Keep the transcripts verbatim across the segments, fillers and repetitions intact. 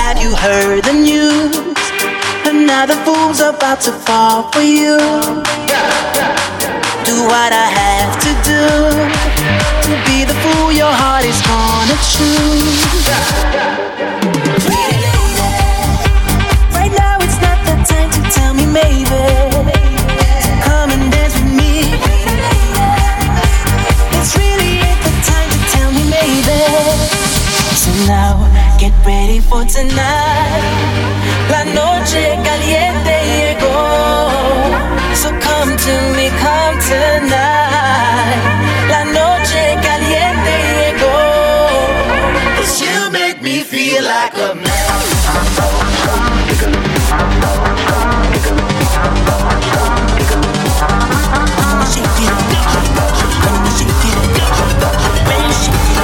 Have you heard the news? Another fool's about to fall for you. Do what I have to do to be the fool your heart is gonna choose. Right now it's not the time to tell me maybe. Come and dance with me. It's really ain't the time to tell me maybe. So now get ready for tonight. La noche caliente llegó. So come to me, come tonight. La noche caliente llegó. 'Cause you make me feel like a man. Shake it, shake it, baby, shake it.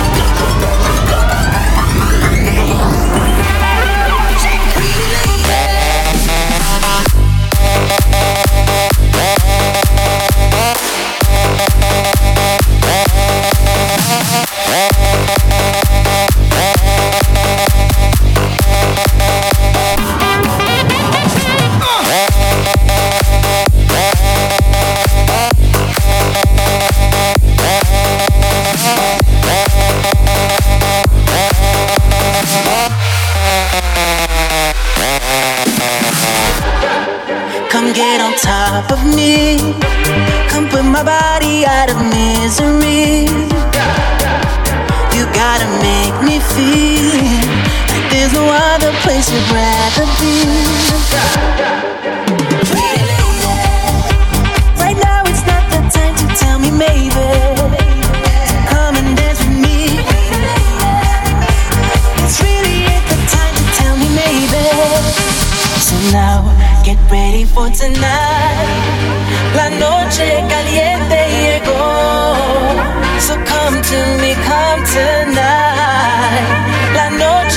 Come get on top of me. Come put my body out of misery. You gotta make me feel like there's no other place you'd rather be. Right now it's not the time to tell me maybe. Come and dance with me. It's really ain't the time to tell me maybe. So now get ready for tonight. La noche caliente llegó. So come to me, come tonight. La noche